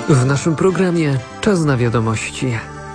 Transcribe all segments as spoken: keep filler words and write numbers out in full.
W naszym programie Czas na wiadomości.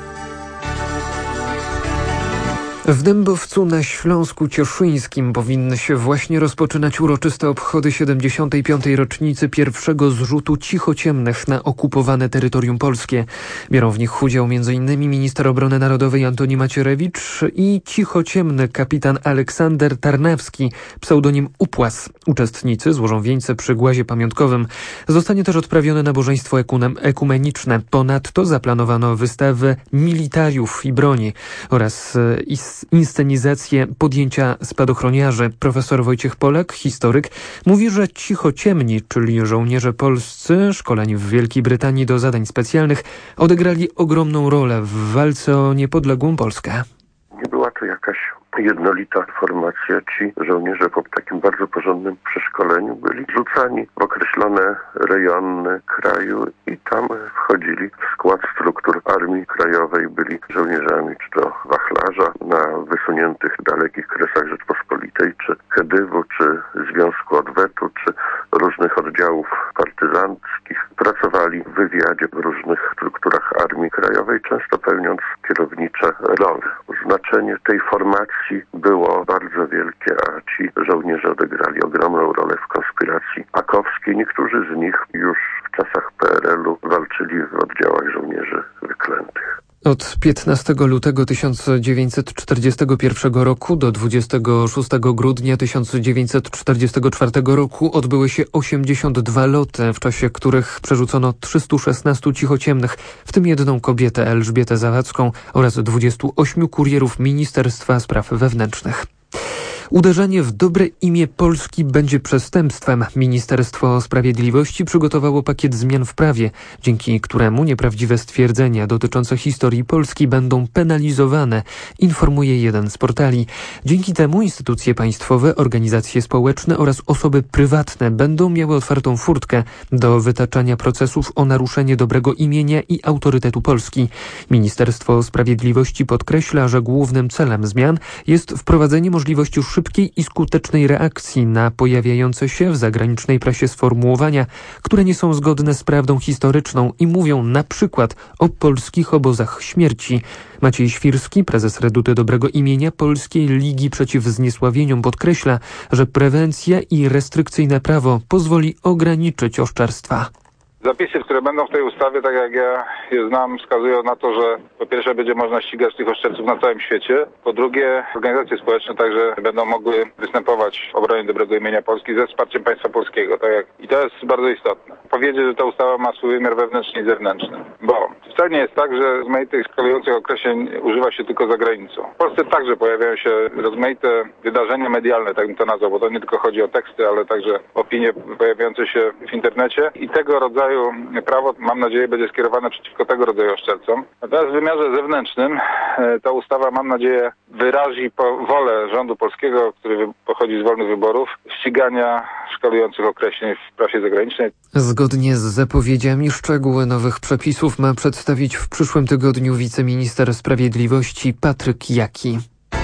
W Dębowcu na Śląsku Cieszyńskim powinny się właśnie rozpoczynać uroczyste obchody siedemdziesiątej piątej rocznicy pierwszego zrzutu cichociemnych na okupowane terytorium polskie. Biorą w nich udział między innymi minister obrony narodowej Antoni Macierewicz i cichociemny kapitan Aleksander Tarnawski, pseudonim Upłas. Uczestnicy złożą wieńce przy głazie pamiątkowym. Zostanie też odprawione nabożeństwo ekumeniczne. Ponadto zaplanowano wystawę militariów i broni oraz is inscenizację podjęcia spadochroniarzy. Profesor Wojciech Polak, historyk, mówi, że cichociemni, czyli żołnierze polscy szkoleni w Wielkiej Brytanii do zadań specjalnych, odegrali ogromną rolę w walce o niepodległą Polskę. Nie była to jakaś jednolita formacja. Ci żołnierze po takim bardzo porządnym przeszkoleniu byli rzucani w określone rejony kraju i tam wchodzili w skład struktur Armii Krajowej, byli żołnierzami czy to wachlarza na wysuniętych dalekich kresach Rzeczpospolitej, czy Kedywu, czy Związku Odwetu, czy różnych oddziałów partyzanckich. Pracowali w wywiadzie w różnych strukturach Armii Krajowej, często pełniąc kierownicze role. Znaczenie tej formacji było bardzo wielkie, a ci żołnierze odegrali ogromną rolę w konspiracji akowskiej. Niektórzy z nich już w czasach P R L u walczyli w oddziałach żołnierzy wyklętych. Od piętnastego lutego tysiąc dziewięćset czterdziestego pierwszego roku do dwudziestego szóstego grudnia tysiąc dziewięćset czterdziestego czwartego roku odbyły się osiemdziesiąt dwa loty, w czasie których przerzucono trzystu szesnastu cichociemnych, w tym jedną kobietę, Elżbietę Zawadzką, oraz dwudziestu ośmiu kurierów Ministerstwa Spraw Wewnętrznych. Uderzenie w dobre imię Polski będzie przestępstwem. Ministerstwo Sprawiedliwości przygotowało pakiet zmian w prawie, dzięki któremu nieprawdziwe stwierdzenia dotyczące historii Polski będą penalizowane, informuje jeden z portali. Dzięki temu instytucje państwowe, organizacje społeczne oraz osoby prywatne będą miały otwartą furtkę do wytaczania procesów o naruszenie dobrego imienia i autorytetu Polski. Ministerstwo Sprawiedliwości podkreśla, że głównym celem zmian jest wprowadzenie możliwości szybkiej i skutecznej reakcji na pojawiające się w zagranicznej prasie sformułowania, które nie są zgodne z prawdą historyczną i mówią na przykład o polskich obozach śmierci. Maciej Świrski, prezes Reduty Dobrego Imienia Polskiej Ligi Przeciw Zniesławieniom, podkreśla, że prewencja i restrykcyjne prawo pozwoli ograniczyć oszczerstwa. Zapisy, które będą w tej ustawie, tak jak ja je znam, wskazują na to, że po pierwsze będzie można ścigać tych oszczerców na całym świecie, po drugie organizacje społeczne także będą mogły występować w obronie dobrego imienia Polski ze wsparciem państwa polskiego. Tak jak, i to jest bardzo istotne. Powiedzieć, że ta ustawa ma swój wymiar wewnętrzny i zewnętrzny, bo wcale nie jest tak, że rozmaitych szkalujących określeń używa się tylko za granicą. W Polsce także pojawiają się rozmaite wydarzenia medialne, tak bym to nazwał, bo to nie tylko chodzi o teksty, ale także opinie pojawiające się w internecie i tego rodzaju prawo, mam nadzieję, będzie skierowane przeciwko tego rodzaju oszczercom. Natomiast w wymiarze zewnętrznym ta ustawa, mam nadzieję, wyrazi wolę rządu polskiego, który pochodzi z wolnych wyborów, ścigania szkalujących określeń w prasie zagranicznej. Zgodnie z zapowiedziami szczegóły nowych przepisów ma przedstawić w przyszłym tygodniu wiceminister sprawiedliwości Patryk Jaki.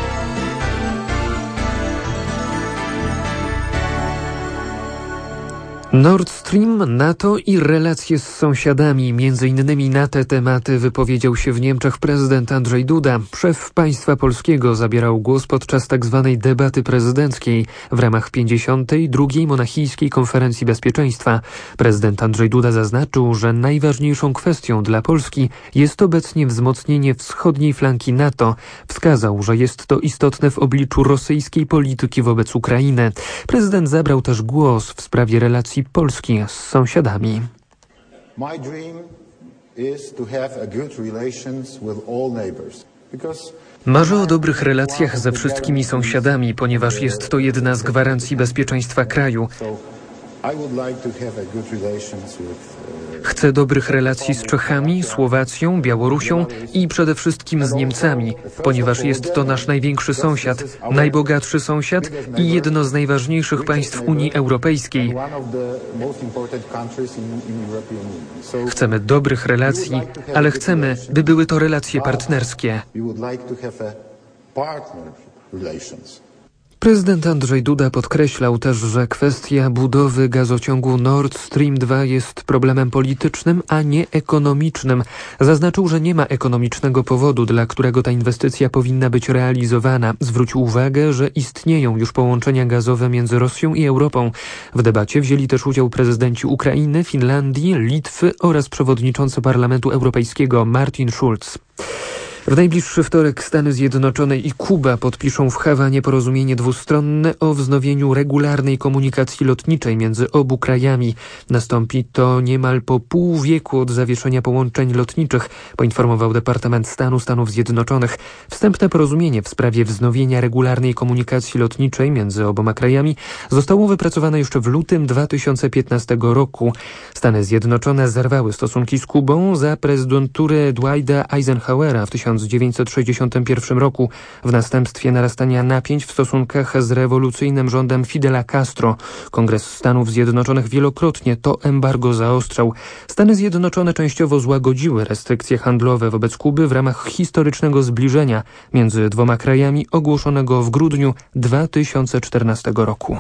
Nord Stream, NATO i relacje z sąsiadami. Między innymi na te tematy wypowiedział się w Niemczech prezydent Andrzej Duda. Szef państwa polskiego zabierał głos podczas tzw. debaty prezydenckiej w ramach pięćdziesiątej drugiej Monachijskiej Konferencji Bezpieczeństwa. Prezydent Andrzej Duda zaznaczył, że najważniejszą kwestią dla Polski jest obecnie wzmocnienie wschodniej flanki NATO. Wskazał, że jest to istotne w obliczu rosyjskiej polityki wobec Ukrainy. Prezydent zabrał też głos w sprawie relacji Polski z sąsiadami. My dream is to have a good relations with all neighbors because Marzę o dobrych relacjach ze wszystkimi sąsiadami, ponieważ jest to jedna z gwarancji bezpieczeństwa kraju. Chcę dobrych relacji z Czechami, Słowacją, Białorusią i przede wszystkim z Niemcami, ponieważ jest to nasz największy sąsiad, najbogatszy sąsiad i jedno z najważniejszych państw Unii Europejskiej. Chcemy dobrych relacji, ale chcemy, by były to relacje partnerskie. Prezydent Andrzej Duda podkreślał też, że kwestia budowy gazociągu Nord Stream dwa jest problemem politycznym, a nie ekonomicznym. Zaznaczył, że nie ma ekonomicznego powodu, dla którego ta inwestycja powinna być realizowana. Zwrócił uwagę, że istnieją już połączenia gazowe między Rosją i Europą. W debacie wzięli też udział prezydenci Ukrainy, Finlandii, Litwy oraz przewodniczący Parlamentu Europejskiego Martin Schulz. W najbliższy wtorek Stany Zjednoczone i Kuba podpiszą w Hawanie porozumienie dwustronne o wznowieniu regularnej komunikacji lotniczej między obu krajami. Nastąpi to niemal po pół wieku od zawieszenia połączeń lotniczych, poinformował Departament Stanu Stanów Zjednoczonych. Wstępne porozumienie w sprawie wznowienia regularnej komunikacji lotniczej między oboma krajami zostało wypracowane jeszcze w lutym dwa tysiące piętnastego roku. Stany Zjednoczone zerwały stosunki z Kubą za prezydentury Dwighta Eisenhowera w tysiąc dziewięćset sześćdziesiątym pierwszym roku w następstwie narastania napięć w stosunkach z rewolucyjnym rządem Fidela Castro. Kongres Stanów Zjednoczonych wielokrotnie to embargo zaostrzał. Stany Zjednoczone częściowo złagodziły restrykcje handlowe wobec Kuby w ramach historycznego zbliżenia między dwoma krajami ogłoszonego w grudniu dwa tysiące czternastego roku.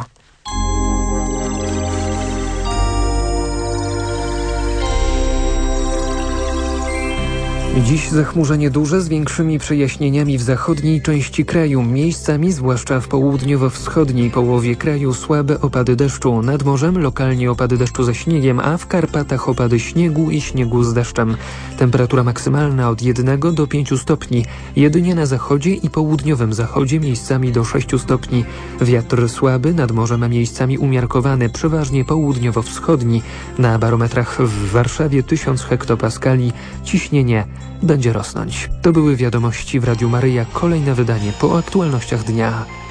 Dziś zachmurzenie duże z większymi przejaśnieniami w zachodniej części kraju. Miejscami, zwłaszcza w południowo-wschodniej połowie kraju, słabe opady deszczu. Nad morzem lokalnie opady deszczu ze śniegiem, a w Karpatach opady śniegu i śniegu z deszczem. Temperatura maksymalna od jednego do pięciu stopni. Jedynie na zachodzie i południowym zachodzie miejscami do sześciu stopni. Wiatr słaby, nad morzem miejscami umiarkowany, przeważnie południowo-wschodni. Na barometrach w Warszawie tysiąc hektopaskali. Ciśnienie będzie rosnąć. To były wiadomości w Radiu Maryja. Kolejne wydanie po aktualnościach dnia.